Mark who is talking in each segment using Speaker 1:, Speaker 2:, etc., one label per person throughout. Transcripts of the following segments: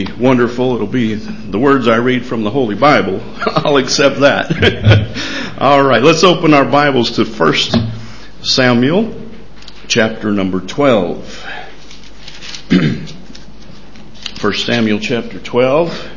Speaker 1: Wonderful. It'll be the words I read from the Holy Bible. I'll accept that. All right, let's open our Bibles to 1 Samuel, chapter number 12. 1 Samuel, chapter 12.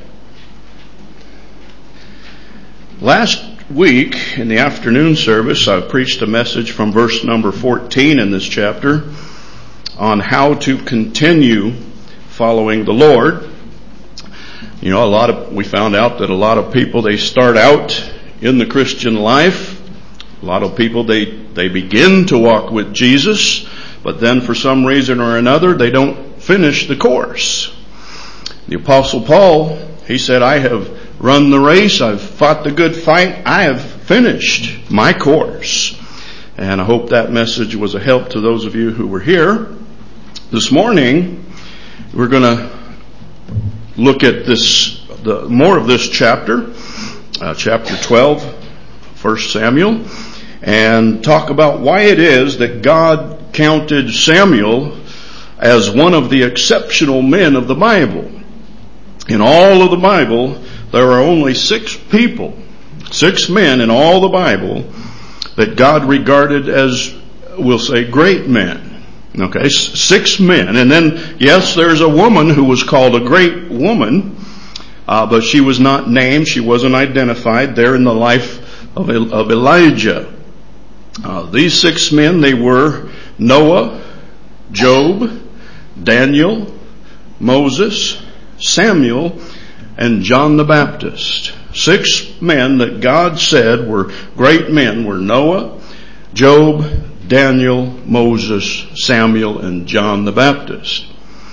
Speaker 1: Last week, in the afternoon service, I preached a message from verse number 14 in this chapter on how to continue following the Lord. You know, we found out that a lot of people, they start out in the Christian life. A lot of people, they begin to walk with Jesus, but then for some reason or another, they don't finish the course. The Apostle Paul, he said, I have run the race, I've fought the good fight, I have finished my course. And I hope that message was a help to those of you who were here. This morning, we're going to look at more of this chapter, chapter 12, 1 Samuel, and talk about why it is that God counted Samuel as one of the exceptional men of the Bible. In all of the Bible, there are only 6 men in all the Bible that God regarded as, we'll say, great men. Okay, 6 men. And then, yes, there's a woman who was called a great woman, but she was not named. She wasn't identified there in the life of Elijah. These 6 men, they were Noah, Job, Daniel, Moses, Samuel, and John the Baptist. 6 men that God said were great men were Noah, Job, Daniel, Moses, Samuel, and John the Baptist.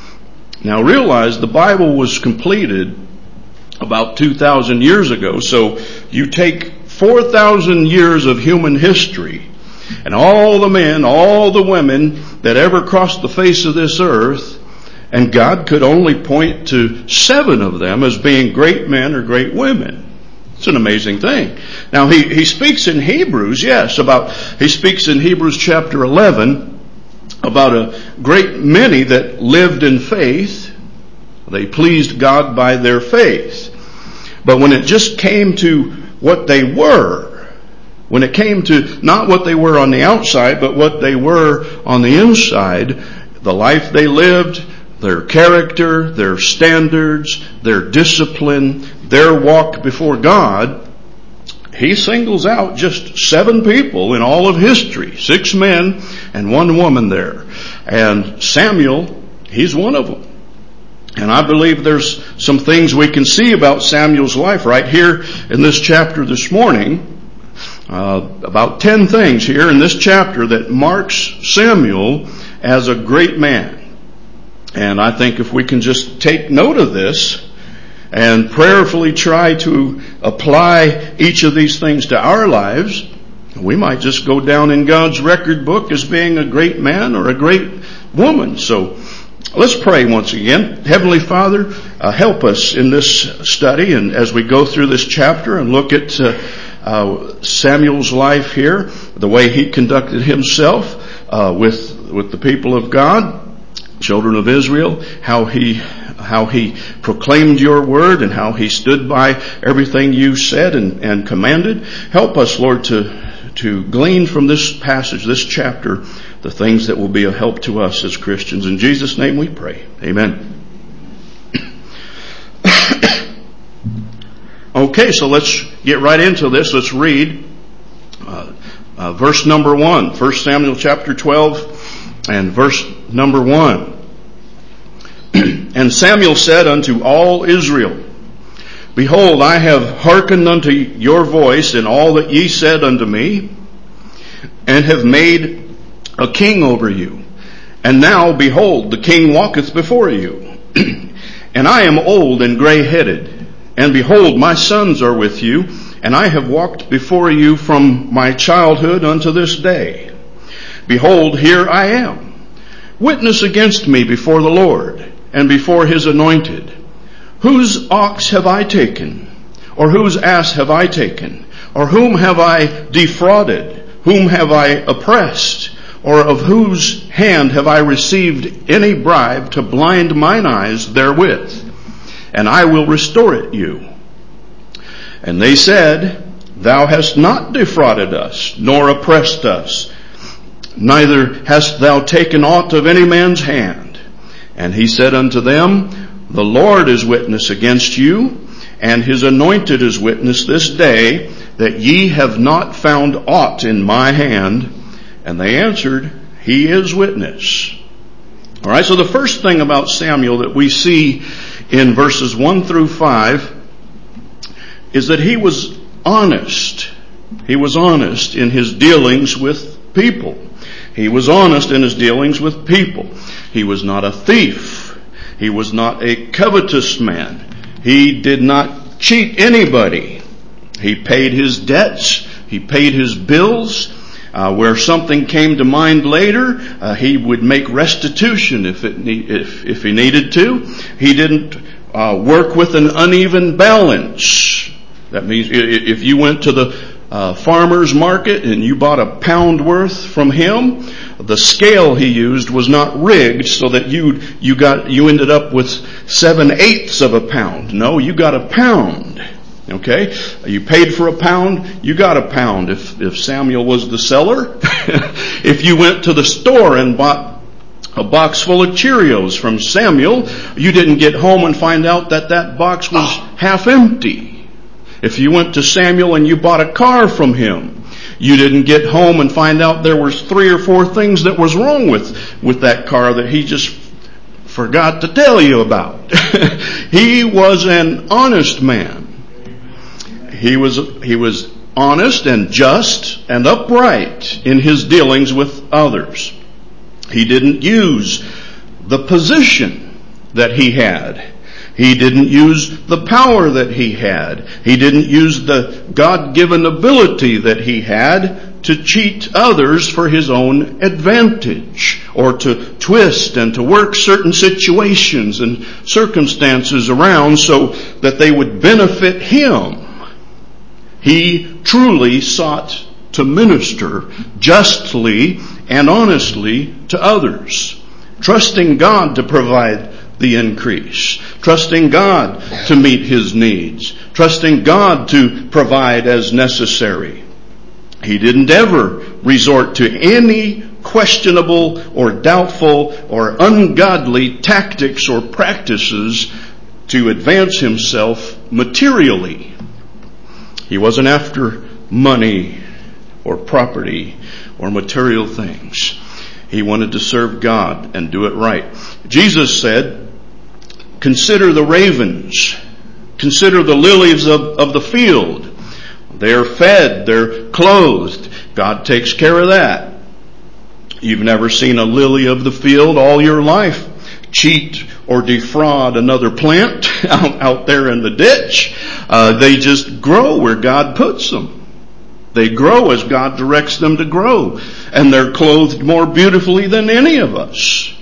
Speaker 1: Now realize the Bible was completed about 2,000 years ago, so you take 4,000 years of human history, and all the men, all the women that ever crossed the face of this earth, and God could only point to 7 of them as being great men or great women. It's an amazing thing. Now he speaks in Hebrews, he speaks in Hebrews chapter 11 about a great many that lived in faith. They pleased God by their faith. But when it just came to what they were, when it came to not what they were on the outside, but what they were on the inside, the life they lived, their character, their standards, their discipline, their walk before God, he singles out just 7 people in all of history, 6 men and 1 woman there. And Samuel, he's one of them. And I believe there's some things we can see about Samuel's life right here in this chapter this morning. About 10 things here in this chapter that marks Samuel as a great man. And I think if we can just take note of this and prayerfully try to apply each of these things to our lives, we might just go down in God's record book as being a great man or a great woman. So let's pray once again. Heavenly Father, help us in this study and as we go through this chapter and look at Samuel's life here, the way he conducted himself with the people of God, children of Israel, how he proclaimed your word and how he stood by everything you said and commanded. Help us, Lord, to glean from this passage, this chapter, the things that will be a help to us as Christians. In Jesus' name we pray. Amen. Okay, so let's get right into this. Let's read verse number 1. 1 Samuel chapter 12 and verse number 1. And Samuel said unto all Israel, Behold, I have hearkened unto your voice in all that ye said unto me, and have made a king over you. And now, behold, the king walketh before you. And I am old and gray-headed. And behold, my sons are with you, and I have walked before you from my childhood unto this day. Behold, here I am. Witness against me before the Lord, and before his anointed. Whose ox have I taken? Or whose ass have I taken? Or whom have I defrauded? Whom have I oppressed? Or of whose hand have I received any bribe to blind mine eyes therewith? and I will restore it you. And they said, Thou hast not defrauded us, nor oppressed us, neither hast thou taken aught of any man's hand. And he said unto them, The Lord is witness against you, and his anointed is witness this day, that ye have not found aught in my hand. And they answered, He is witness. All right, so the first thing about Samuel that we see in verses 1 through 5 is that he was honest. He was honest in his dealings with people. He was honest in his dealings with people. He was not a thief. He was not a covetous man. He did not cheat anybody. He paid his debts. He paid his bills. Where something came to mind later, he would make restitution if he needed to. He didn't work with an uneven balance. That means if you went to the farmer's market and you bought a pound worth from him, the scale he used was not rigged so that you ended up with 7/8 of a pound. No, you got a pound. Okay? You paid for a pound, you got a pound. If Samuel was the seller, if you went to the store and bought a box full of Cheerios from Samuel, you didn't get home and find out that box was half empty. If you went to Samuel and you bought a car from him, you didn't get home and find out there was 3 or 4 things that was wrong with that car that he just forgot to tell you about. He was an honest man. He was honest and just and upright in his dealings with others. He didn't use the position that he had. He didn't use the power that he had. He didn't use the God-given ability that he had to cheat others for his own advantage, or to twist and to work certain situations and circumstances around so that they would benefit him. He truly sought to minister justly and honestly to others, trusting God to provide the increase, trusting God to meet his needs, trusting God to provide as necessary. He didn't ever resort to any questionable or doubtful or ungodly tactics or practices to advance himself materially. He wasn't after money or property or material things. He wanted to serve God and do it right. Jesus said, Consider the ravens. Consider the lilies of the field. They're fed. They're clothed. God takes care of that. You've never seen a lily of the field all your life cheat or defraud another plant out there in the ditch. They just grow where God puts them. They grow as God directs them to grow. And they're clothed more beautifully than any of us.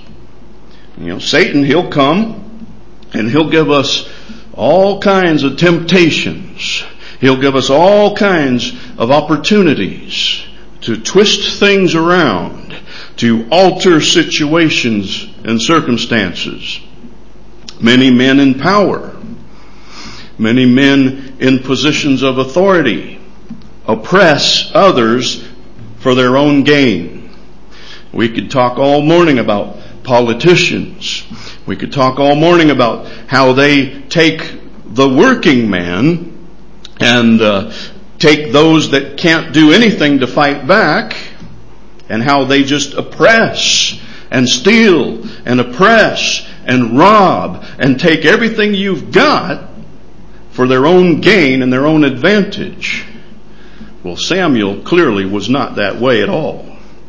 Speaker 1: Satan, he'll come and he'll give us all kinds of temptations. He'll give us all kinds of opportunities to twist things around, to alter situations and circumstances. Many men in power, many men in positions of authority oppress others for their own gain. We could talk all morning about politicians. We could talk all morning about how they take the working man and take those that can't do anything to fight back, and how they just oppress and steal and oppress and rob and take everything you've got for their own gain and their own advantage. Well, Samuel clearly was not that way at all.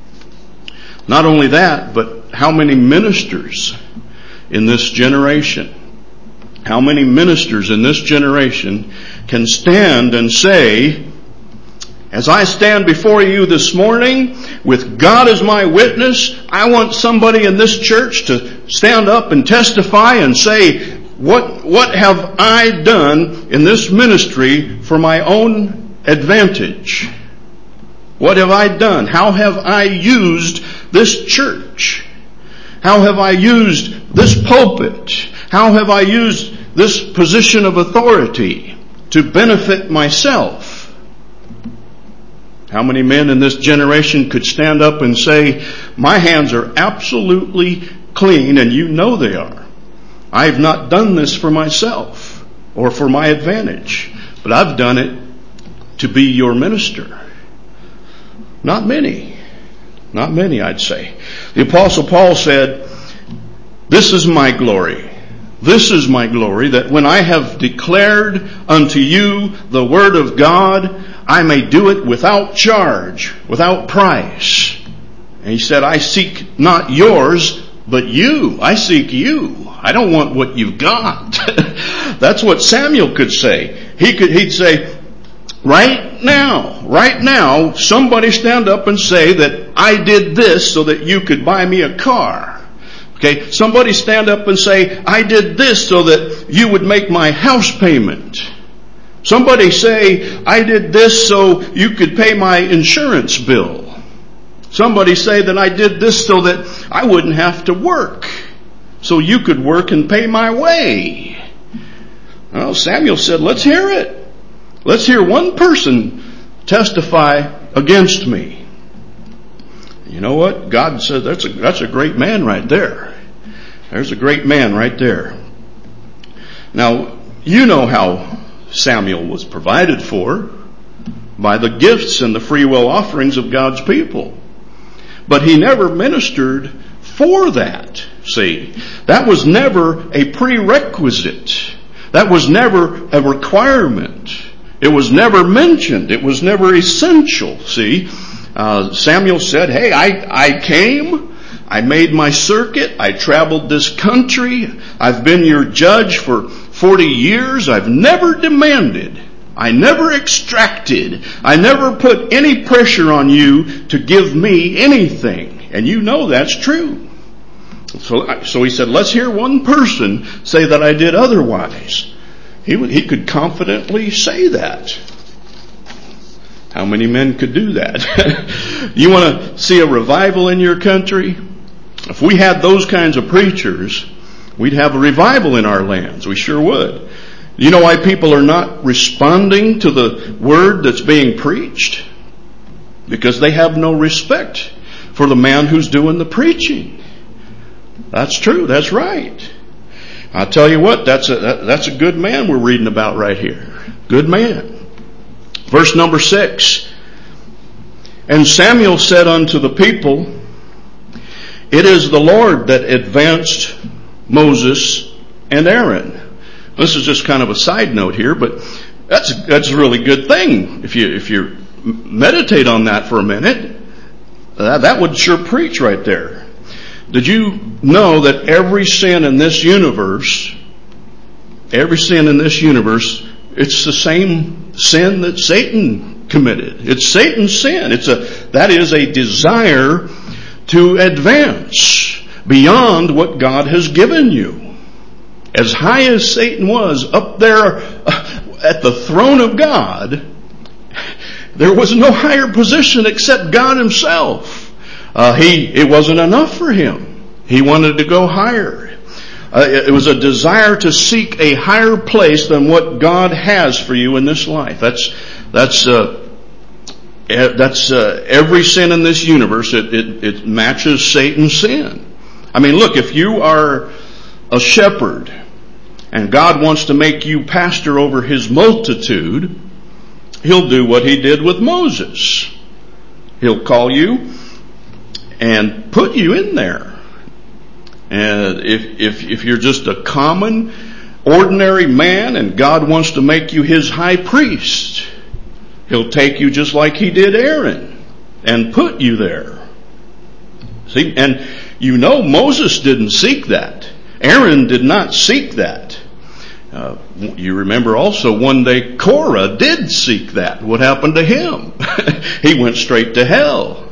Speaker 1: Not only that, but how many ministers in this generation, how many ministers in this generation can stand and say, as I stand before you this morning, with God as my witness, I want somebody in this church to stand up and testify and say, what have I done in this ministry for my own advantage? What have I done? How have I used this church? How have I used this pulpit? How have I used this position of authority to benefit myself. How many men in this generation could stand up and say, my hands are absolutely clean, and you know they are. I've not done this for myself or for my advantage, but I've done it to be your minister. Not many. Not many, I'd say. The Apostle Paul said, this is my glory. This is my glory, that when I have declared unto you the word of God, I may do it without charge, without price. And he said, I seek not yours, but you. I seek you. I don't want what you've got. That's what Samuel could say. He'd say, right now, somebody stand up and say that I did this so that you could buy me a car. Okay, somebody stand up and say, I did this so that you would make my house payment. Somebody say, I did this so you could pay my insurance bill. Somebody say that I did this so that I wouldn't have to work, so you could work and pay my way. Well, Samuel said, let's hear it. Let's hear one person testify against me. You know what? God said, that's a great man right there. There's a great man right there. Now, you know how Samuel was provided for by the gifts and the free will offerings of God's people. But he never ministered for that. See, that was never a prerequisite. That was never a requirement. It was never mentioned. It was never essential. See, Samuel said, hey, I came. I made my circuit. I traveled this country. I've been your judge for 40 years. I've never demanded. I never extracted. I never put any pressure on you to give me anything. And you know that's true. So he said, let's hear one person say that I did otherwise. He could confidently say that. How many men could do that? You want to see a revival in your country? If we had those kinds of preachers, we'd have a revival in our lands. We sure would. You know why people are not responding to the word that's being preached? Because they have no respect for the man who's doing the preaching. That's true. That's right. I'll tell you what, that's a good man we're reading about right here. Good man. Verse number 6. And Samuel said unto the people, it is the Lord that advanced Moses and Aaron. This is just kind of a side note here, but that's a really good thing. If you meditate on that for a minute, that would sure preach right there. Did you know that every sin in this universe, it's the same sin that Satan committed. It's Satan's sin. That is a desire to advance beyond what God has given you. As high as Satan was up there at the throne of God, there was no higher position except God himself. It wasn't enough for him. He wanted to go higher. It was a desire to seek a higher place than what God has for you in this life. That's every sin in this universe. It matches Satan's sin. I mean, look, if you are a shepherd and God wants to make you pastor over his multitude, he'll do what he did with Moses. He'll call you and put you in there. And if you're just a common, ordinary man and God wants to make you his high priest, he'll take you just like he did Aaron and put you there. See, and you know Moses didn't seek that. Aaron did not seek that. You remember also one day Korah did seek that. What happened to him? He went straight to hell.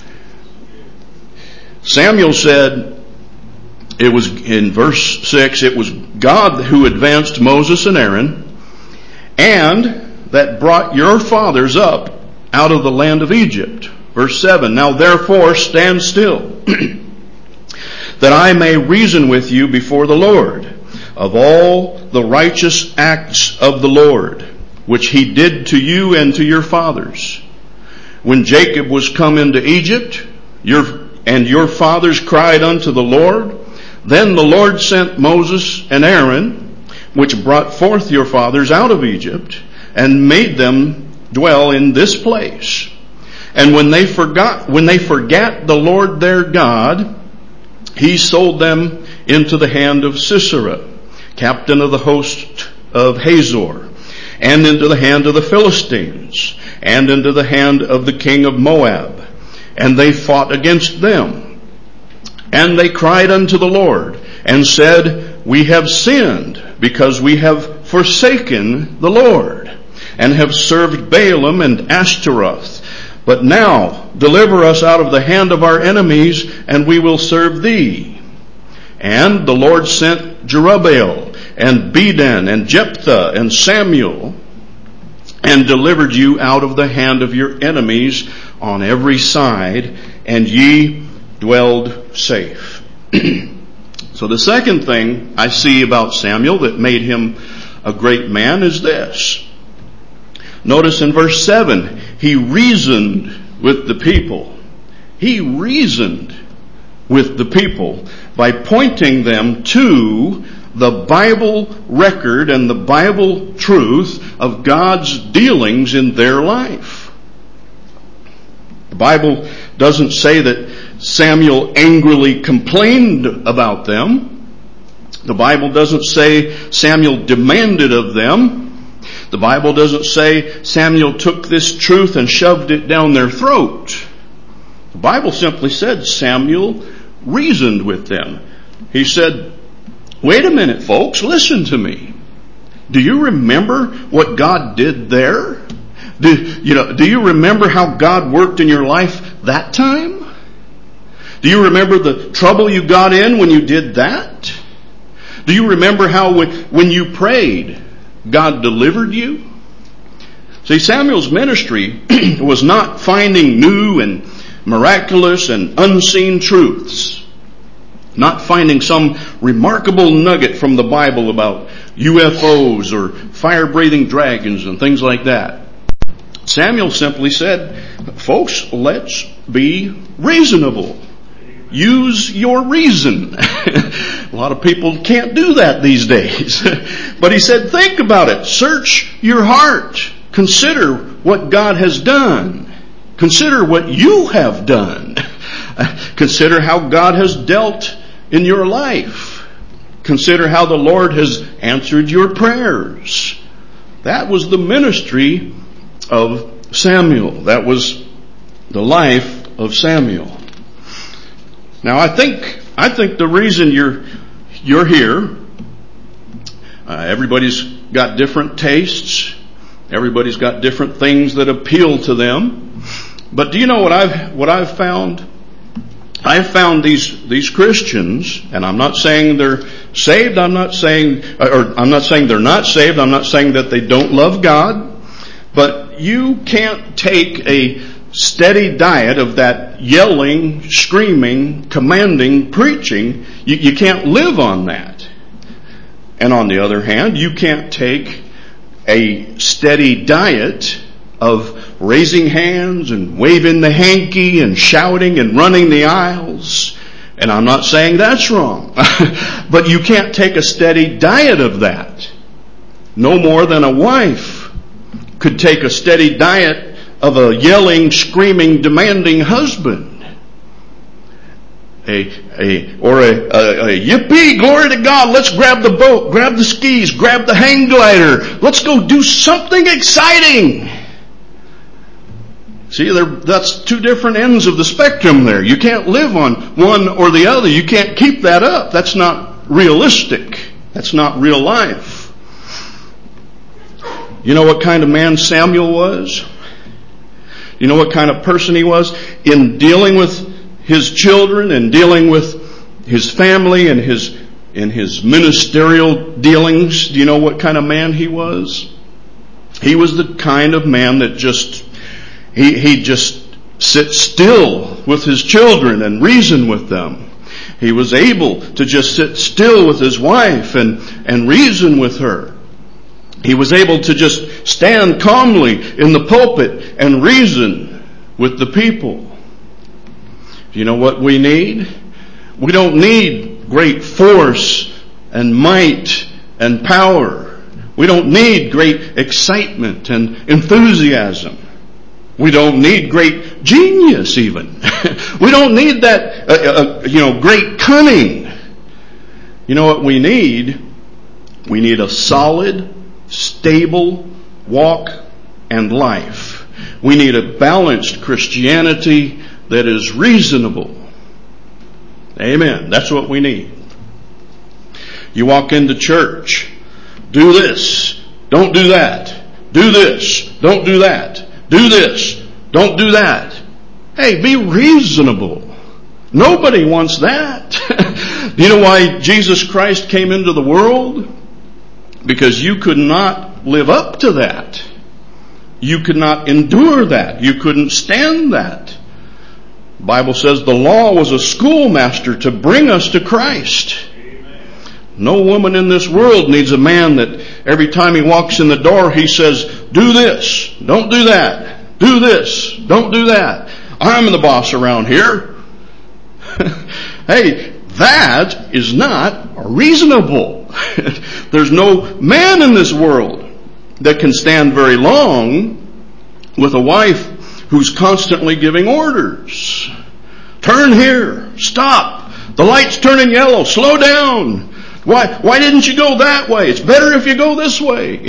Speaker 1: Samuel said, it was in verse 6, it was God who advanced Moses and Aaron, and that brought your fathers up out of the land of Egypt. Verse 7, now therefore stand still, that I may reason with you before the Lord. of all the righteous acts of the Lord, which he did to you and to your fathers. When Jacob was come into Egypt, your fathers cried unto the Lord, then the Lord sent Moses and Aaron, which brought forth your fathers out of Egypt, and made them dwell in this place. And when they forgot the Lord their God, he sold them into the hand of Sisera, captain of the host of Hazor, and into the hand of the Philistines, and into the hand of the king of Moab. And they fought against them. And they cried unto the Lord, and said, we have sinned, because we have forsaken the Lord, and have served Baalim and Ashtaroth. But now deliver us out of the hand of our enemies, and we will serve thee. And the Lord sent Jerubbaal, and Bedan, and Jephthah, and Samuel, and delivered you out of the hand of your enemies on every side, and ye dwelled safe. So the second thing I see about Samuel that made him a great man is this. Notice in verse 7, he reasoned with the people. He reasoned with the people by pointing them to the Bible record and the Bible truth of God's dealings in their life. The Bible doesn't say that Samuel angrily complained about them. The Bible doesn't say Samuel demanded of them. The Bible doesn't say Samuel took this truth and shoved it down their throat. The Bible simply said Samuel reasoned with them. He said, wait a minute, folks, listen to me. Do you remember what God did there? Do you remember how God worked in your life that time? Do you remember the trouble you got in when you did that? Do you remember how when you prayed, God delivered you? See, Samuel's ministry was not finding new and miraculous and unseen truths. Not finding some remarkable nugget from the Bible about UFOs or fire-breathing dragons and things like that. Samuel simply said, folks, let's be reasonable. Use your reason. A lot of people can't do that these days. But he said, think about it. Search your heart. Consider what God has done. Consider what you have done. Consider how God has dealt in your life. Consider how the Lord has answered your prayers. That was the ministry of Samuel. That was the life of Samuel. Now I think the reason you're here, everybody's got different tastes. Everybody's got different things that appeal to them. But do you know what I've found? I've found these Christians, and I'm not saying they're saved, I'm not saying they're not saved, I'm not saying that they don't love God, but you can't take a steady diet of that yelling, screaming, commanding, preaching. You can't live on that. And on the other hand, you can't take a steady diet of raising hands and waving the hanky and shouting and running the aisles. And I'm not saying that's wrong. But you can't take a steady diet of that. No more than a wife could take a steady diet of a yelling, screaming, demanding husband. A yippee, glory to God, let's grab the boat, grab the skis, grab the hang glider, let's go do something exciting. See, that's two different ends of the spectrum there. You can't live on one or the other. You can't keep that up. That's not realistic. That's not real life. You know what kind of man Samuel was? You know what kind of person he was? In dealing with his children and dealing with his family and his ministerial dealings, do you know what kind of man he was? He was the kind of man that he just sit still with his children and reason with them. He was able to just sit still with his wife and reason with her. He was able to just stand calmly in the pulpit and reason with the people. You know what we need? We don't need great force and might and power. We don't need great excitement and enthusiasm. We don't need great genius even. We don't need that, great cunning. You know what we need? We need a solid, stable walk and life. We need a balanced Christianity that is reasonable. Amen. That's what we need. You walk into church, do this, don't do that. Do this, don't do that. Do this, don't do that. Hey, be reasonable. Nobody wants that. Do you know why Jesus Christ came into the world? Because you could not live up to that. You could not endure that. You couldn't stand that. The Bible says the law was a schoolmaster to bring us to Christ. Amen. No woman in this world needs a man that every time he walks in the door he says, do this, don't do that, do this, don't do that. I'm the boss around here. Hey, that is not reasonable. There's no man in this world that can stand very long with a wife who's constantly giving orders. Turn here. Stop. The light's turning yellow. Slow down. Why didn't you go that way? It's better if you go this way.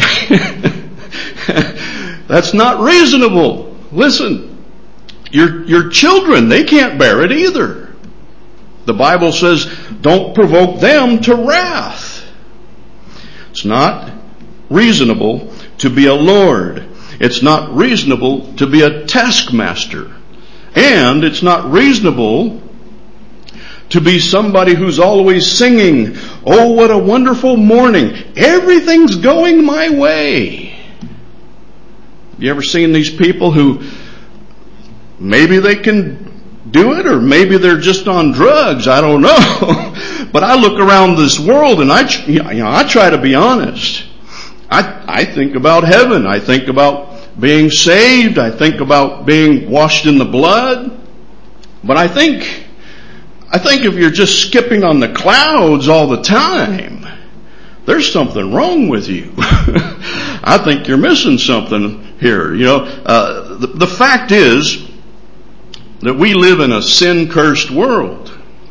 Speaker 1: That's not reasonable. Listen, your children, they can't bear it either. The Bible says, don't provoke them to wrath. It's not reasonable to be a lord. It's not reasonable to be a taskmaster. And it's not reasonable to be somebody who's always singing, oh, what a wonderful morning. Everything's going my way. You ever seen these people who maybe they can do it or maybe they're just on drugs? I don't know. But I look around this world and I try to be honest. I think about heaven. I think about being saved. I think about being washed in the blood. But I think if you're just skipping on the clouds all the time, there's something wrong with you. I think you're missing something here. The fact is that we live in a sin-cursed world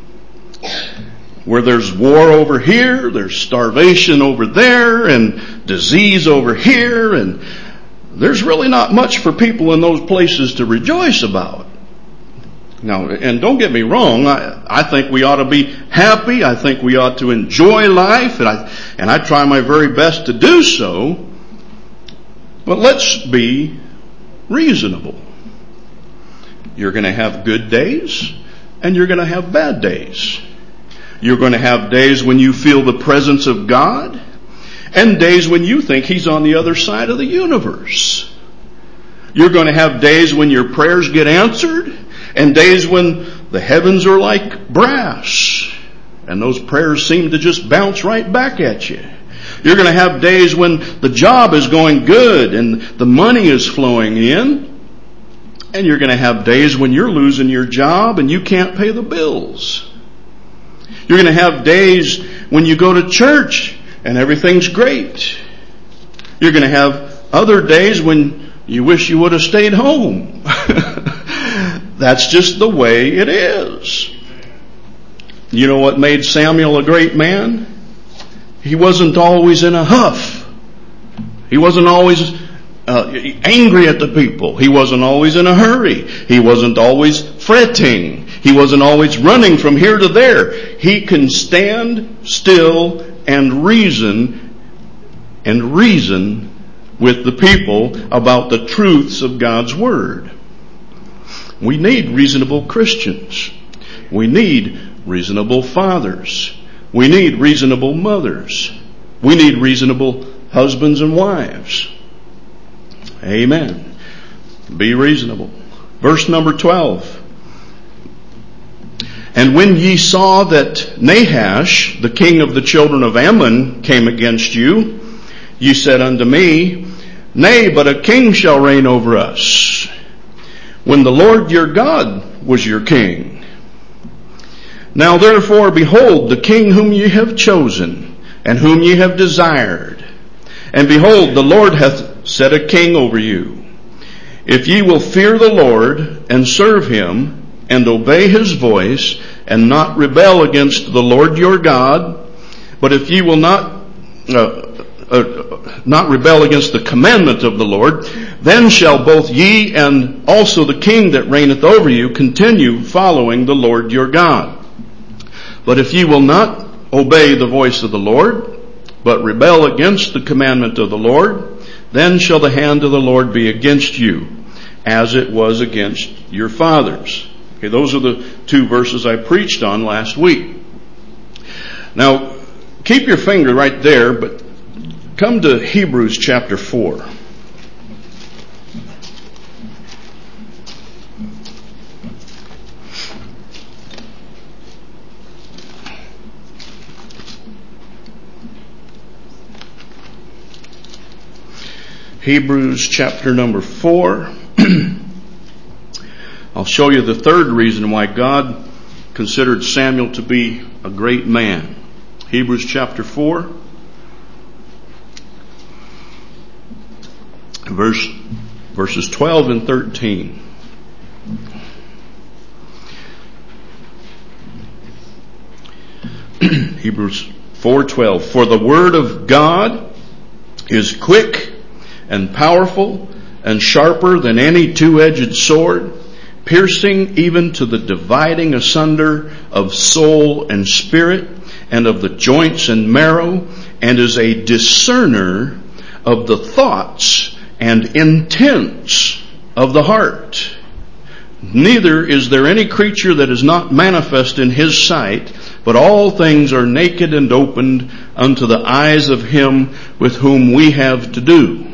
Speaker 1: where there's war over here, there's starvation over there, and disease over here, and there's really not much for people in those places to rejoice about. Now, and don't get me wrong, I think we ought to be happy. I think we ought to enjoy life, and I try my very best to do so. But let's be reasonable. You're going to have good days, and you're going to have bad days. You're going to have days when you feel the presence of God, and days when you think He's on the other side of the universe. You're going to have days when your prayers get answered, and days when the heavens are like brass, and those prayers seem to just bounce right back at you. You're going to have days when the job is going good, and the money is flowing in, and you're going to have days when you're losing your job, and you can't pay the bills. You're going to have days when you go to church and everything's great. You're going to have other days when you wish you would have stayed home. That's just the way it is. You know what made Samuel a great man? He wasn't always in a huff. He wasn't always angry at the people. He wasn't always in a hurry. He wasn't always fretting. He wasn't always running from here to there. He can stand still and reason with the people about the truths of God's Word. We need reasonable Christians. We need reasonable fathers. We need reasonable mothers. We need reasonable husbands and wives. Amen. Be reasonable. Verse number 12. And when ye saw that Nahash, the king of the children of Ammon, came against you, ye said unto me, Nay, but a king shall reign over us, when the Lord your God was your king. Now therefore, behold, the king whom ye have chosen, and whom ye have desired. And behold, the Lord hath set a king over you. If ye will fear the Lord, and serve him, and obey his voice, and not rebel against the Lord your God, but if ye will not rebel against the commandment of the Lord, then shall both ye and also the king that reigneth over you continue following the Lord your God. But if ye will not obey the voice of the Lord, but rebel against the commandment of the Lord, then shall the hand of the Lord be against you, as it was against your fathers. Okay, those are the two verses I preached on last week. Now, keep your finger right there, but come to Hebrews chapter 4. Hebrews chapter number 4. I'll show you the third reason why God considered Samuel to be a great man. Hebrews chapter 4, verses 12 and 13. Hebrews 4:12. For the word of God is quick and powerful and sharper than any two-edged sword, piercing even to the dividing asunder of soul and spirit, and of the joints and marrow, and is a discerner of the thoughts and intents of the heart. Neither is there any creature that is not manifest in his sight, but all things are naked and opened unto the eyes of him with whom we have to do.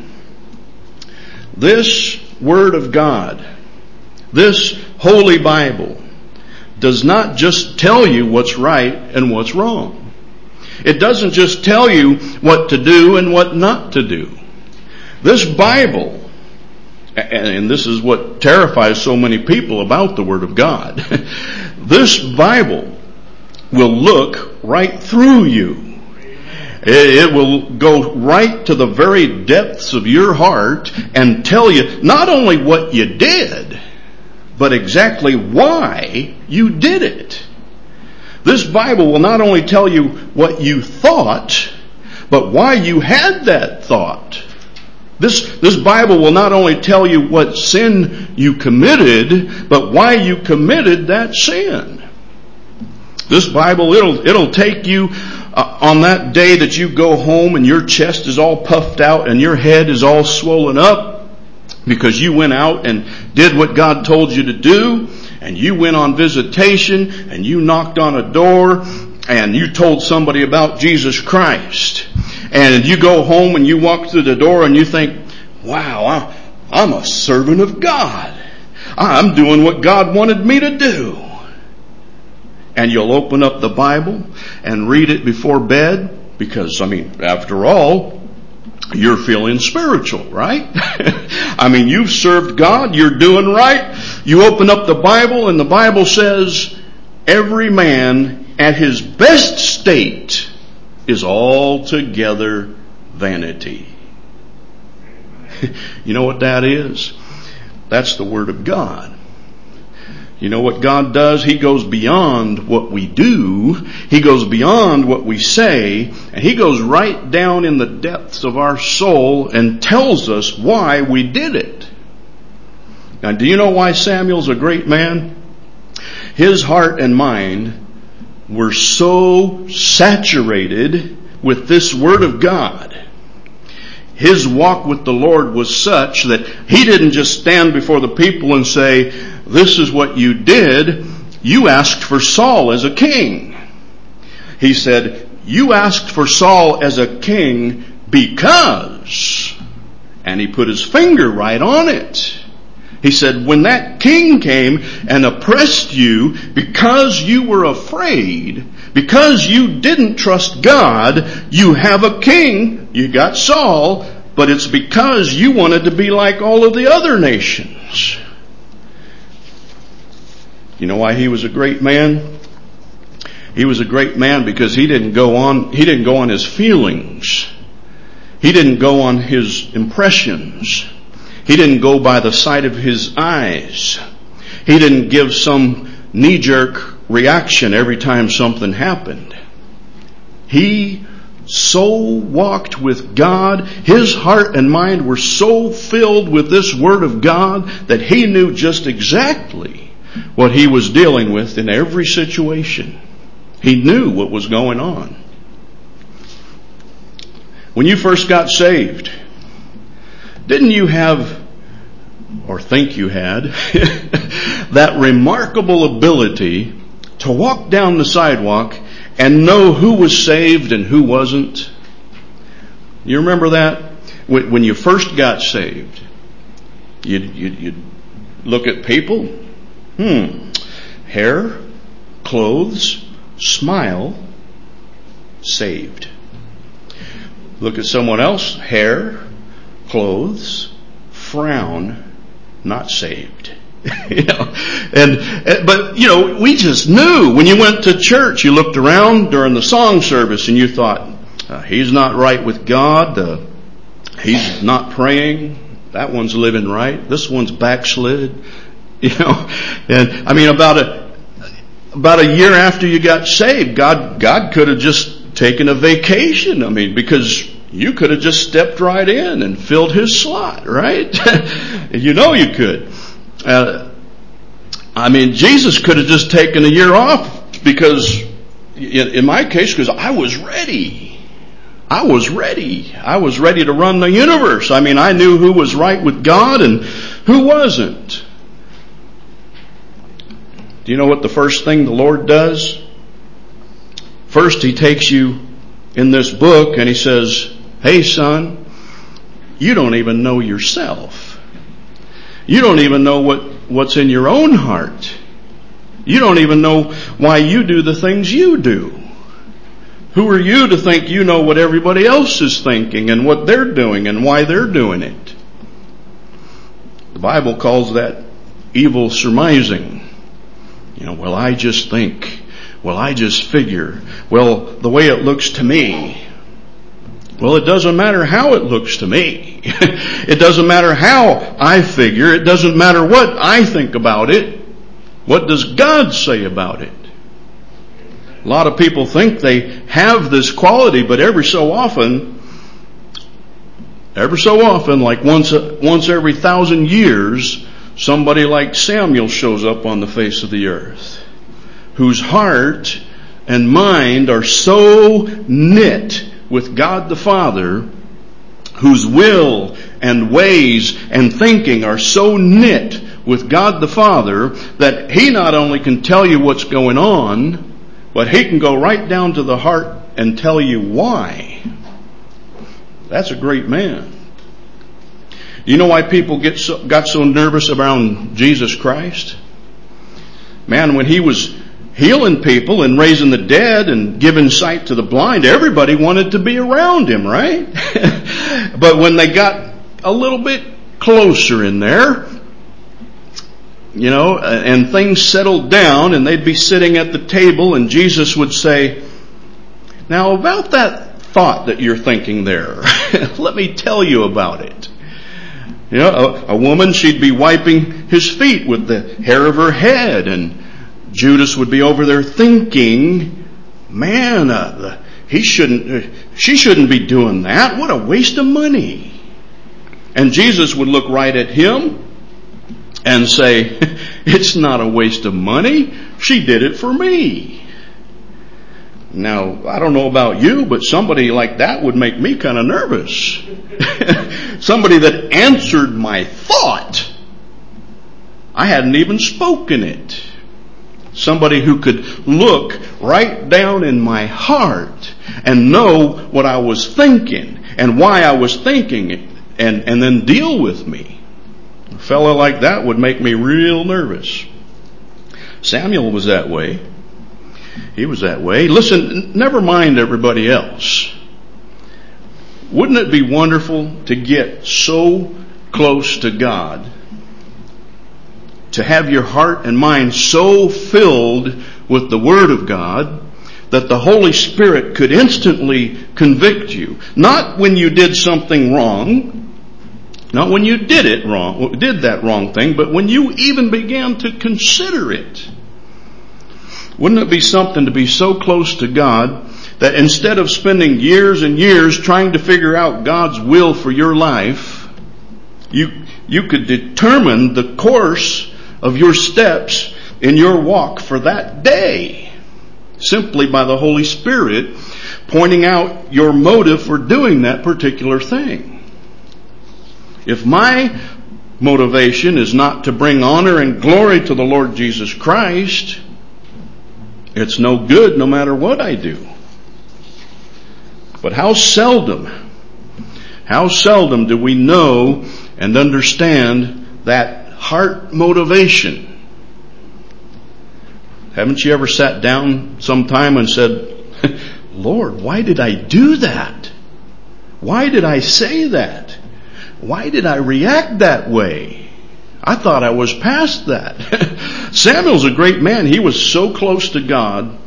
Speaker 1: This Word of God, this Holy Bible, does not just tell you what's right and what's wrong. It doesn't just tell you what to do and what not to do. This Bible, and this is what terrifies so many people about the Word of God, this Bible will look right through you. It will go right to the very depths of your heart and tell you not only what you did, but exactly why you did it. This Bible will not only tell you what you thought, but why you had that thought. This Bible will not only tell you what sin you committed, but why you committed that sin. This Bible, it'll take you on that day that you go home and your chest is all puffed out and your head is all swollen up because you went out and did what God told you to do, and you went on visitation and you knocked on a door and you told somebody about Jesus Christ. And you go home and you walk through the door and you think, wow, I'm a servant of God. I'm doing what God wanted me to do. And you'll open up the Bible and read it before bed because, after all, you're feeling spiritual, right? You've served God, you're doing right. You open up the Bible and the Bible says, every man at his best state is altogether vanity. You know what that is? That's the Word of God. You know what God does? He goes beyond what we do. He goes beyond what we say. And He goes right down in the depths of our soul and tells us why we did it. Now, do you know why Samuel's a great man? His heart and mind were so saturated with this Word of God. His walk with the Lord was such that he didn't just stand before the people and say, this is what you did. You asked for Saul as a king. He said, you asked for Saul as a king because, and he put his finger right on it. He said, when that king came and oppressed you because you were afraid, because you didn't trust God, you have a king, you got Saul, but it's because you wanted to be like all of the other nations. You know why he was a great man? He was a great man because he didn't go on his feelings. He didn't go on his impressions. He didn't go by the sight of his eyes. He didn't give some knee-jerk reaction every time something happened. He so walked with God, his heart and mind were so filled with this Word of God that he knew just exactly what he was dealing with in every situation. He knew what was going on. When you first got saved, didn't you have, or think you had, that remarkable ability to walk down the sidewalk and know who was saved and who wasn't? You remember that? When you first got saved, you'd look at people. Hair, clothes, smile, saved. Look at someone else. Hair, clothes, frown, not saved. But we just knew. When you went to church, you looked around during the song service and you thought, he's not right with God. He's not praying. That one's living right. This one's backslid. And I mean, about a year after you got saved, God could have just taken a vacation. I mean, because you could have just stepped right in and filled his slot, right? You could. Jesus could have just taken a year off because, in my case, because I was ready. I was ready to run the universe. I mean, I knew who was right with God and who wasn't. Do you know what the first thing the Lord does? First, he takes you in this book and he says, hey son, you don't even know yourself. You don't even know what's in your own heart. You don't even know why you do the things you do. Who are you to think you know what everybody else is thinking and what they're doing and why they're doing it? The Bible calls that evil surmising. Well, I just think. Well, I just figure. Well, the way it looks to me. Well, it doesn't matter how it looks to me. It doesn't matter how I figure. It doesn't matter what I think about it. What does God say about it? A lot of people think they have this quality, but every so often, like once every 1,000 years, somebody like Samuel shows up on the face of the earth, whose heart and mind are so knit with God the Father, whose will and ways and thinking are so knit with God the Father, that he not only can tell you what's going on, but he can go right down to the heart and tell you why. That's a great man. You know why people got so nervous around Jesus Christ? Man, when he was healing people and raising the dead and giving sight to the blind, everybody wanted to be around him, right? But when they got a little bit closer in there, and things settled down and they'd be sitting at the table and Jesus would say, now about that thought that you're thinking there, let me tell you about it. A woman, she'd be wiping his feet with the hair of her head, and Judas would be over there thinking, man, she shouldn't be doing that. What a waste of money. And Jesus would look right at him and say, it's not a waste of money. She did it for me. Now, I don't know about you, but somebody like that would make me kind of nervous. Somebody that answered my thought. I hadn't even spoken it. Somebody who could look right down in my heart and know what I was thinking and why I was thinking it, and then deal with me. A fellow like that would make me real nervous. Samuel was that way. He was that way. Listen, never mind everybody else. Wouldn't it be wonderful to get so close to God, to have your heart and mind so filled with the Word of God that the Holy Spirit could instantly convict you? Not when you did something wrong, not when you did that wrong thing, but when you even began to consider it. Wouldn't it be something to be so close to God that instead of spending years and years trying to figure out God's will for your life, you could determine the course of your steps in your walk for that day simply by the Holy Spirit pointing out your motive for doing that particular thing. If my motivation is not to bring honor and glory to the Lord Jesus Christ, it's no good no matter what I do. But how seldom do we know and understand that heart motivation? Haven't you ever sat down sometime and said, Lord, why did I do that? Why did I say that? Why did I react that way? I thought I was past that. Samuel's a great man. He was so close to God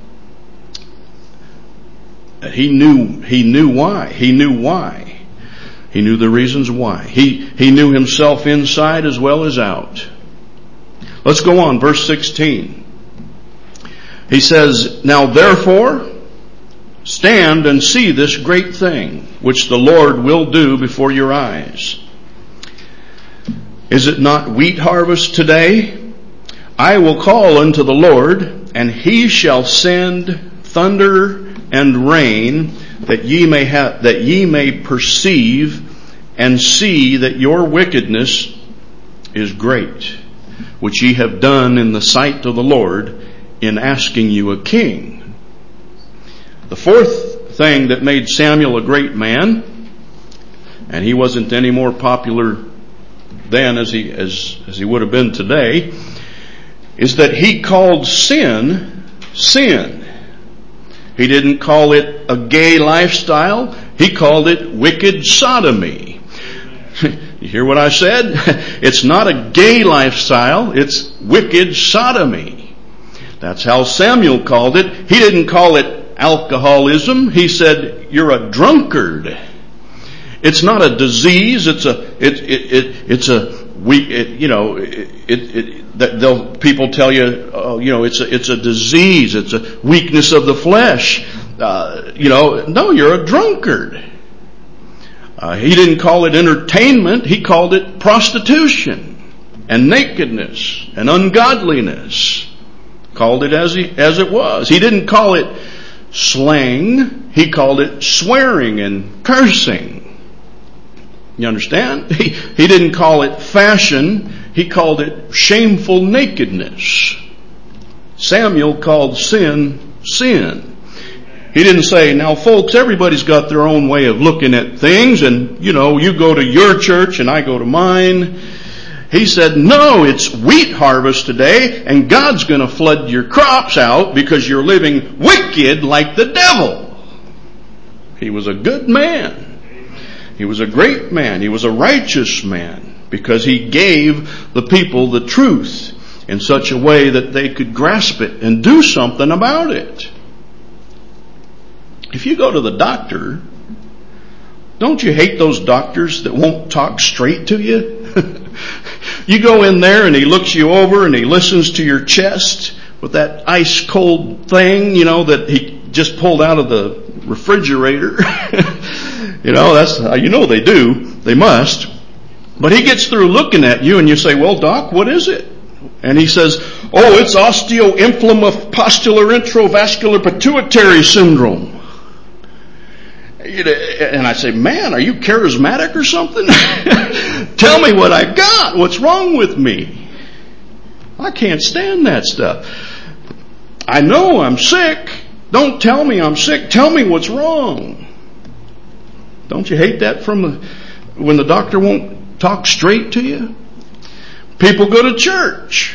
Speaker 1: that he knew why. He knew why. He knew the reasons why. He knew himself inside as well as out. Let's go on, verse 16. He says, "Now therefore, stand and see this great thing, which the Lord will do before your eyes. Is it not wheat harvest today? I will call unto the Lord, and he shall send thunder and rain, that ye may perceive and see that your wickedness is great, which ye have done in the sight of the Lord, in asking you a king." The fourth thing that made Samuel a great man, and he wasn't any more popular then as he would have been today, is that he called sin, sin. He didn't call it a gay lifestyle. He called it wicked sodomy. You hear what I said? It's not a gay lifestyle. It's wicked sodomy. That's how Samuel called it. He didn't call it alcoholism. He said, you're a drunkard. It's not a disease. People tell you, it's a disease. It's a weakness of the flesh. No, you're a drunkard. He didn't call it entertainment. He called it prostitution and nakedness and ungodliness. Called it as it was. He didn't call it slang. He called it swearing and cursing. You understand? He didn't call it fashion. He called it shameful nakedness. Samuel called sin, sin. He didn't say, now folks, everybody's got their own way of looking at things, and you go to your church and I go to mine. He said, no, it's wheat harvest today, and God's going to flood your crops out because you're living wicked like the devil. He was a good man. He was a great man. He was a righteous man because he gave the people the truth in such a way that they could grasp it and do something about it. If you go to the doctor, don't you hate those doctors that won't talk straight to you? You go in there and he looks you over and he listens to your chest with that ice cold thing, that he just pulled out of the refrigerator. That's how they do. They must. But he gets through looking at you and you say, well, doc, what is it? And he says, oh, it's osteoinflammatopustular intravascular pituitary syndrome. And I say, man, are you charismatic or something? Tell me what I got. What's wrong with me? I can't stand that stuff. I know I'm sick. Don't tell me I'm sick. Tell me what's wrong. Don't you hate that when the doctor won't talk straight to you? People go to church.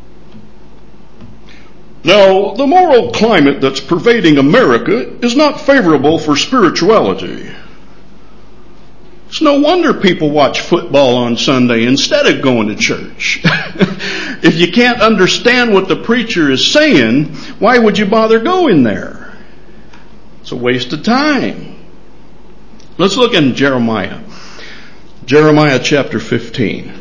Speaker 1: Now, the moral climate that's pervading America is not favorable for spirituality. It's no wonder people watch football on Sunday instead of going to church. If you can't understand what the preacher is saying, why would you bother going there? It's a waste of time. Let's look in Jeremiah. Jeremiah chapter 15.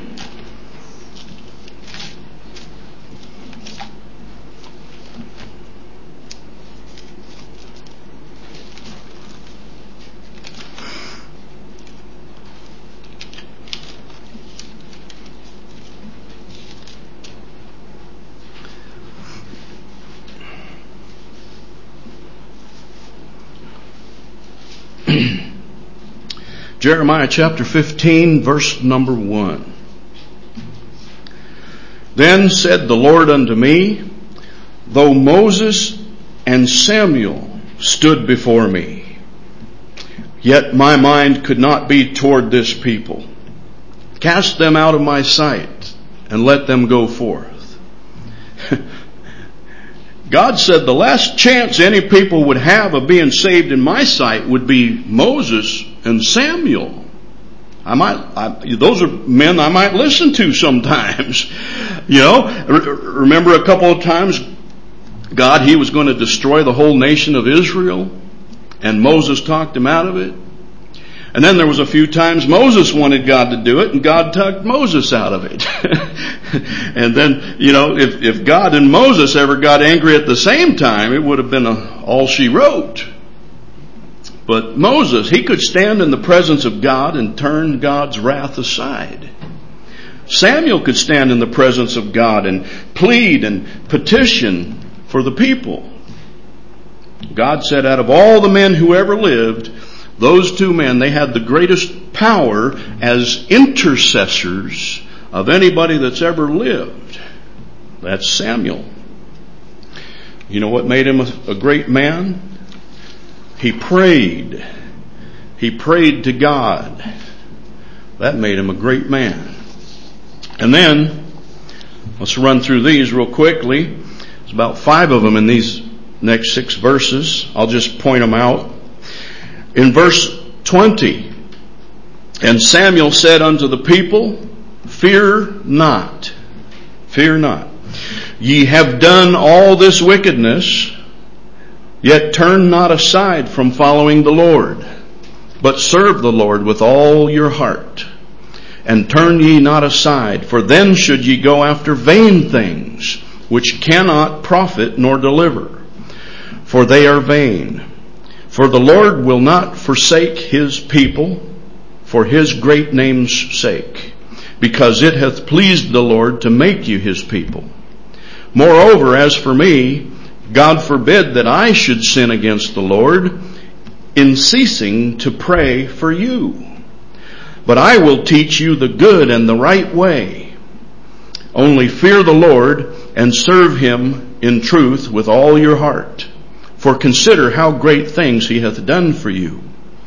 Speaker 1: Jeremiah chapter 15, verse number 1. Then said the Lord unto me, though Moses and Samuel stood before me, yet my mind could not be toward this people. Cast them out of my sight and let them go forth. God said the last chance any people would have of being saved in my sight would be Moses and Samuel. Those are men I might listen to sometimes. Remember a couple of times He was going to destroy the whole nation of Israel, and Moses talked him out of it. And then there was a few times Moses wanted God to do it, and God talked Moses out of it. And then, if God and Moses ever got angry at the same time, it would have been all she wrote. But Moses, he could stand in the presence of God and turn God's wrath aside. Samuel could stand in the presence of God and plead and petition for the people. God said out of all the men who ever lived, those two men, they had the greatest power as intercessors of anybody that's ever lived. That's Samuel. You know what made him a great man? He prayed. He prayed to God. That made him a great man. And then, let's run through these real quickly. There's about 5 of them in these next 6 verses. I'll just point them out. In verse 20, and Samuel said unto the people, fear not. Fear not. Ye have done all this wickedness, yet turn not aside from following the Lord, but serve the Lord with all your heart. And turn ye not aside, for then should ye go after vain things, which cannot profit nor deliver. For they are vain. For the Lord will not forsake his people for his great name's sake, because it hath pleased the Lord to make you his people. Moreover, as for me, God forbid that I should sin against the Lord in ceasing to pray for you. But I will teach you the good and the right way. Only fear the Lord and serve him in truth with all your heart. For consider how great things he hath done for you.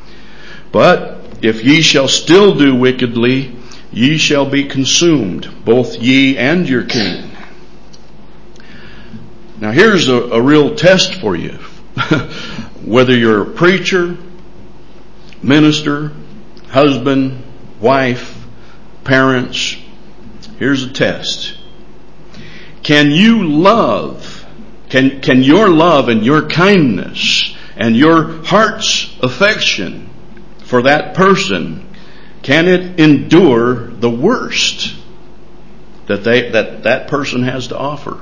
Speaker 1: But if ye shall still do wickedly, ye shall be consumed, both ye and your king. Now here's a real test for you. Whether you're a preacher, minister, husband, wife, parents, here's a test. Can you love? Can your love and your kindness and your heart's affection for that person, can it endure the worst that person has to offer?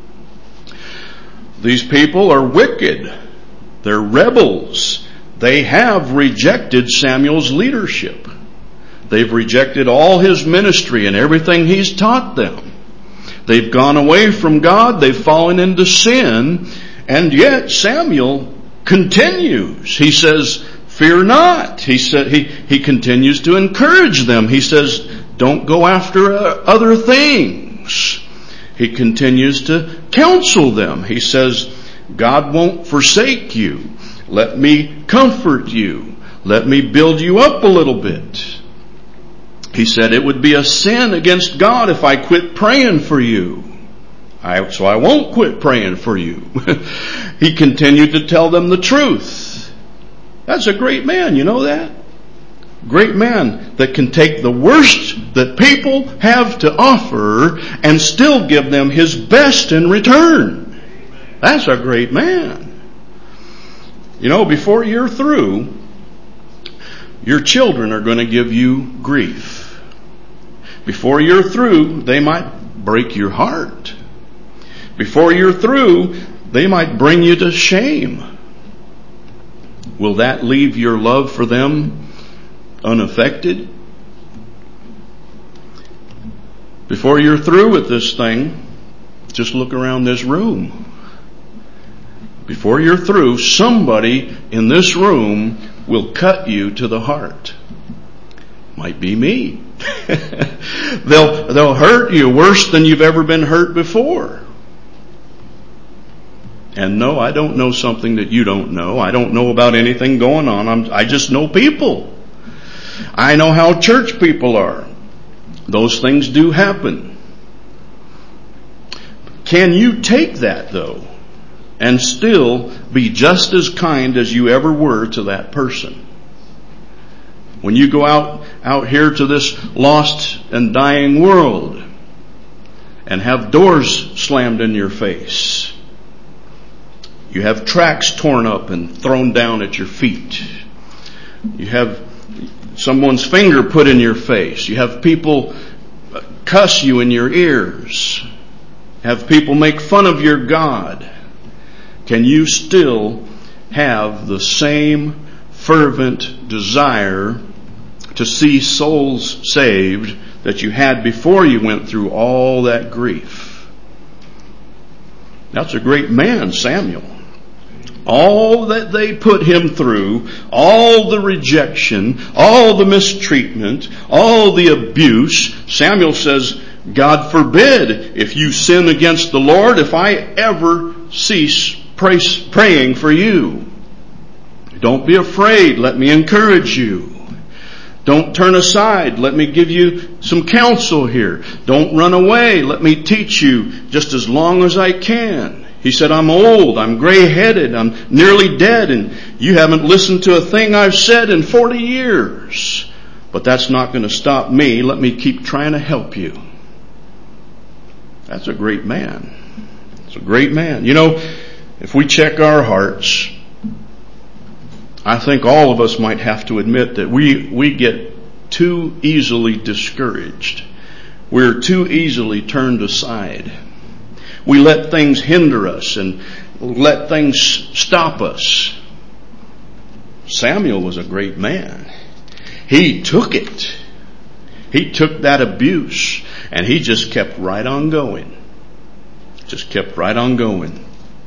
Speaker 1: These people are wicked. They're rebels. They have rejected Samuel's leadership. They've rejected all his ministry and everything he's taught them. They've gone away from God. They've fallen into sin. And yet Samuel continues. He says, fear not. He continues to encourage them. He says, don't go after other things. He continues to counsel them. He says, God won't forsake you. Let me comfort you. Let me build you up a little bit. He said, it would be a sin against God if I quit praying for you. So I won't quit praying for you. He continued to tell them the truth. That's a great man, you know that? Great man that can take the worst that people have to offer and still give them his best in return. That's a great man. You know, before you're through, your children are going to give you grief. Before you're through, they might break your heart. Before you're through, they might bring you to shame. Will that leave your love for them unaffected? Before you're through with this thing, just look around this room. Before you're through, somebody in this room will cut you to the heart. Might be me. They'll hurt you worse than you've ever been hurt before. And no, I don't know something that you don't know. I don't know about anything going on. I just know people. I know how church people are. Those things do happen. Can you take that, though, and still be just as kind as you ever were to that person? When you go out here to this lost and dying world and have doors slammed in your face, you have tracts torn up and thrown down at your feet, you have someone's finger put in your face, you have people cuss you in your ears, have people make fun of your God, can you still have the same fervent desire to see souls saved that you had before you went through all that grief? That's a great man, Samuel. All that they put him through, all the rejection, all the mistreatment, all the abuse, Samuel says, God forbid, if you sin against the Lord, if I ever cease praying for you. Don't be afraid. Let me encourage you. Don't turn aside. Let me give you some counsel here. Don't run away. Let me teach you just as long as I can. He said, I'm old, I'm gray-headed, I'm nearly dead, and you haven't listened to a thing I've said in 40 years. But that's not going to stop me. Let me keep trying to help you. That's a great man. It's a great man. You know, if we check our hearts, I think all of us might have to admit that we get too easily discouraged. We're too easily turned aside. We let things hinder us and let things stop us. Samuel was a great man. He took it. He took that abuse and he just kept right on going. Just kept right on going.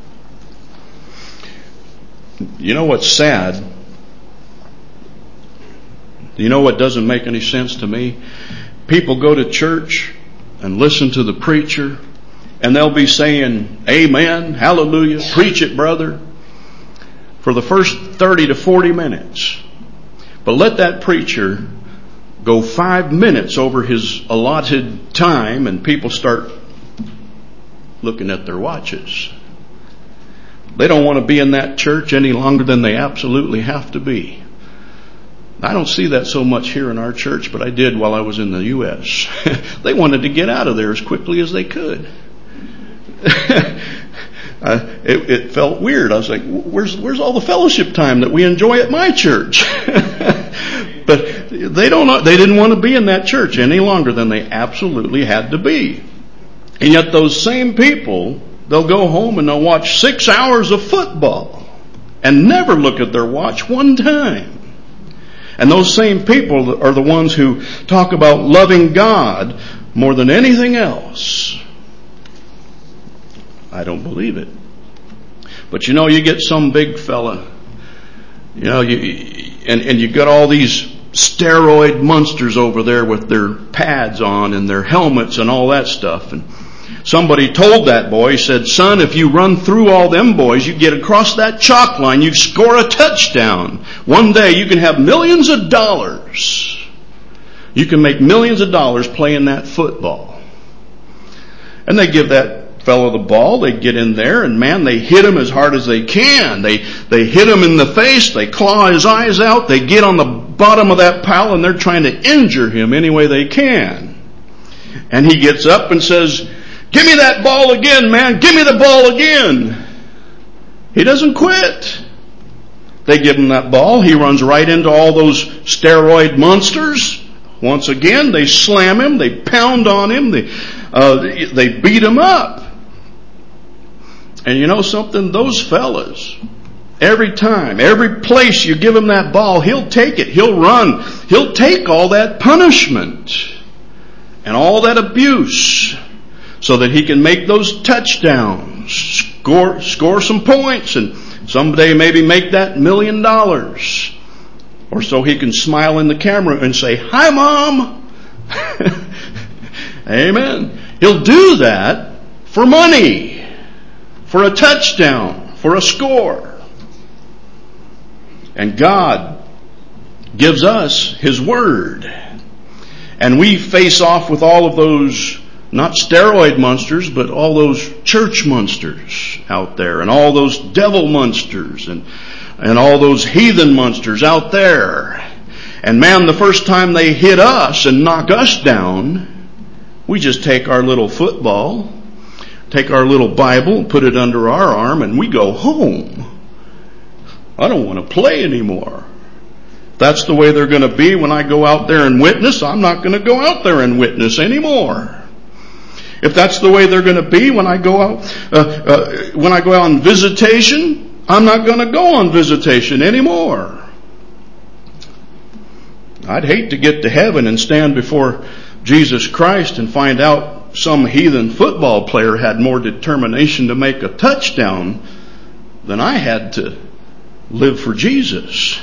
Speaker 1: You know what's sad? You know what doesn't make any sense to me? People go to church and listen to the preacher, and they'll be saying, amen, hallelujah, preach it, brother, for the first 30 to 40 minutes. But let that preacher go 5 minutes over his allotted time and people start looking at their watches. They don't want to be in that church any longer than they absolutely have to be. I don't see that so much here in our church, but I did while I was in the U.S. They wanted to get out of there as quickly as they could. It felt weird. I was like, where's all the fellowship time that we enjoy at my church? But they didn't want to be in that church any longer than they absolutely had to be. And yet those same people, they'll go home and they'll watch 6 hours of football and never look at their watch one time. And those same people are the ones who talk about loving God more than anything else. I don't believe it. But you know, you get some big fella, you know, and you got all these steroid monsters over there with their pads on and their helmets and all that stuff. And somebody told that boy, he said, son, if you run through all them boys, you get across that chalk line, you score a touchdown. One day you can have millions of dollars. You can make millions of dollars playing that football. And they give that fellow the ball, they get in there, and man, they hit him as hard as they can. They hit him in the face, they claw his eyes out, they get on the bottom of that pile and they're trying to injure him any way they can. And he gets up and says, "Give me that ball again, man, give me the ball again." He doesn't quit. They give him that ball, he runs right into all those steroid monsters. Once again, they slam him, they pound on him, they beat him up. And you know something? Those fellas, every time, every place you give him that ball, he'll take it, he'll run, he'll take all that punishment and all that abuse so that he can make those touchdowns, score some points, and someday maybe make that $1 million. Or so he can smile in the camera and say, "Hi, Mom." Amen. He'll do that for money, for a touchdown, for a score. And God gives us His Word. And we face off with all of those, not steroid monsters, but all those church monsters out there, and all those devil monsters, and all those heathen monsters out there. And man, the first time they hit us and knock us down, we just take our little football, take our little Bible, put it under our arm, and we go home. I don't want to play anymore. If that's the way they're going to be when I go out there and witness, I'm not going to go out there and witness anymore. If that's the way they're going to be when I go out on visitation, I'm not going to go on visitation anymore. I'd hate to get to heaven and stand before Jesus Christ and find out some heathen football player had more determination to make a touchdown than I had to live for Jesus.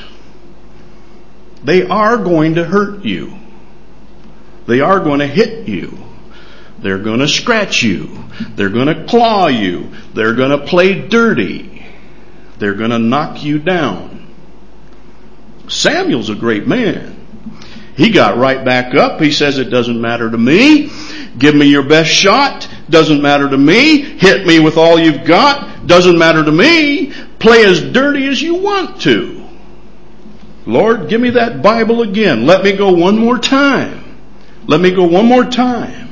Speaker 1: They are going to hurt you. They are going to hit you. They're going to scratch you. They're going to claw you. They're going to play dirty. They're going to knock you down. Samuel's a great man. He got right back up. He says, "It doesn't matter to me. Give me your best shot. Doesn't matter to me. Hit me with all you've got. Doesn't matter to me. Play as dirty as you want to. Lord, give me that Bible again. Let me go one more time. Let me go one more time."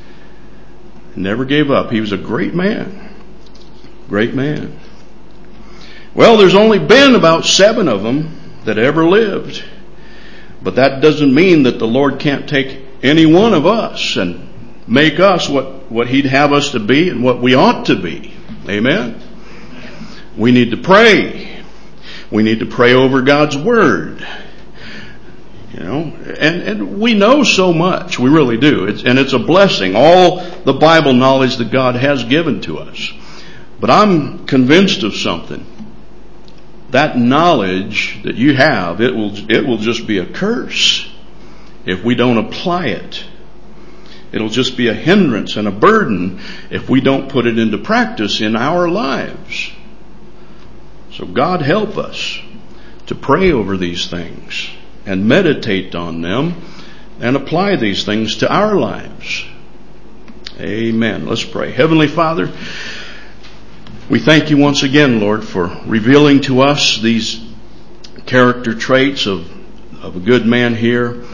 Speaker 1: Never gave up. He was a great man. Great man. Well, there's only been about 7 of them that ever lived. But that doesn't mean that the Lord can't take any one of us and make us what He'd have us to be and what we ought to be. Amen? We need to pray. We need to pray over God's Word. You know, and we know so much. We really do. It's a blessing. All the Bible knowledge that God has given to us. But I'm convinced of something. That knowledge that you have, it will just be a curse if we don't apply it. It'll just be a hindrance and a burden if we don't put it into practice in our lives. So God help us to pray over these things and meditate on them and apply these things to our lives. Amen. Let's pray. Heavenly Father, we thank you once again, Lord, for revealing to us these character traits of a good man here,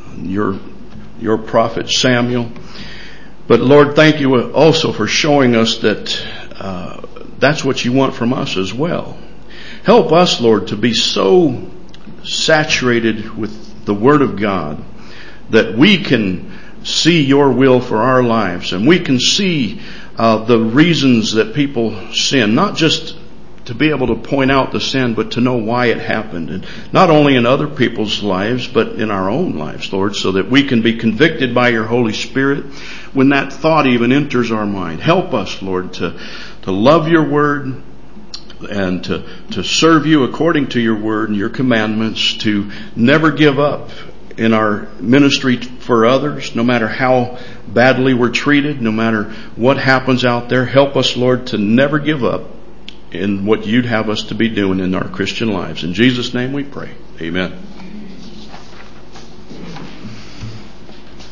Speaker 1: your prophet Samuel. But Lord, thank you also for showing us that that's what you want from us as well. Help us, Lord, to be so saturated with the Word of God that we can see your will for our lives, and we can see the reasons that people sin, not just to be able to point out the sin, but to know why it happened, and not only in other people's lives, but in our own lives, Lord, so that we can be convicted by your Holy Spirit when that thought even enters our mind. Help us, Lord, to love your Word and to serve you according to your Word and your commandments, to never give up in our ministry for others, no matter how badly we're treated, no matter what happens out there. Help us, Lord, to never give up in what you'd have us to be doing in our Christian lives. In Jesus' name we pray. Amen.